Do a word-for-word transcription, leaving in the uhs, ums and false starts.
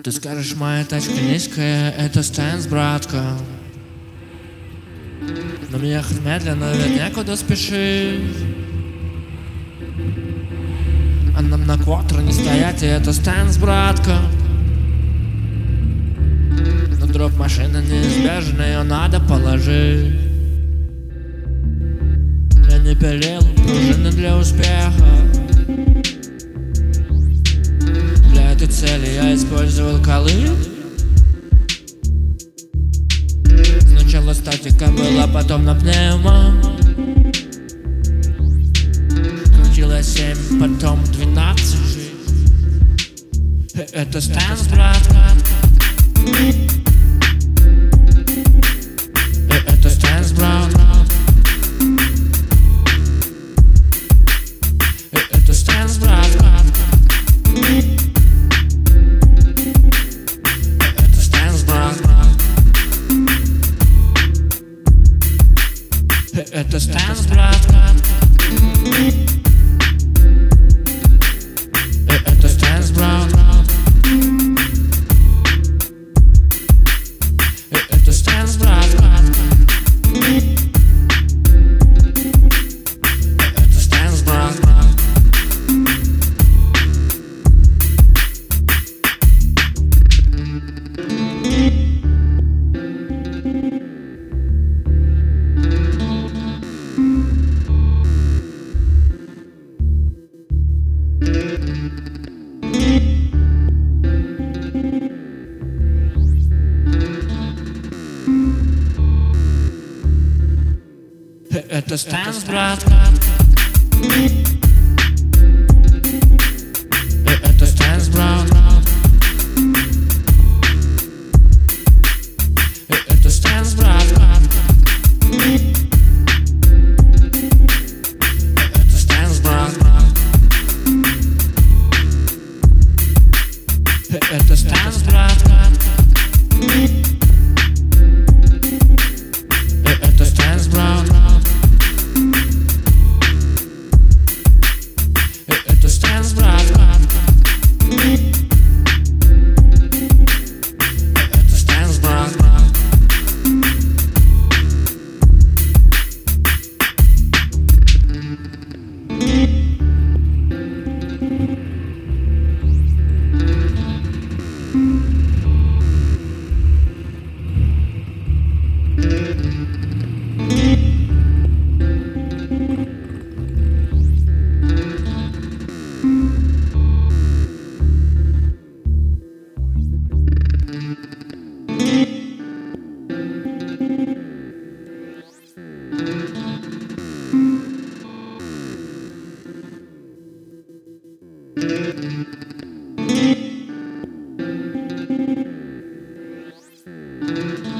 Ты скажешь, моя тачка низкая, это Стэнс, братка. Нам ехать медленно, ведь некуда спешить. А нам на квартиру не стоять, и это Стэнс, братка. Но дроп машины неизбежен, ее надо положить. Я не пилил пружины для успеха. Для этой цели я использовал колы. Сначала статика была, потом на пневмо. Крутила семь, потом двенадцать. Это Стэнс, брат. Это Стэнс, брат. Это Стэнс, брат. Это Стэнс, брат. Это Стэнс, брат. Это Стэнс, брат. Это Стэнс, брат. Это Стэнс, брат. Это Стэнс, брат. Это Стэнс, брат. Это Стэнс, брат. Это Стэнс, брат. Это Стэнс, брат. Это Стэнс, брат. Это Стэнс, брат. Это Стэнс, брат. Thank you.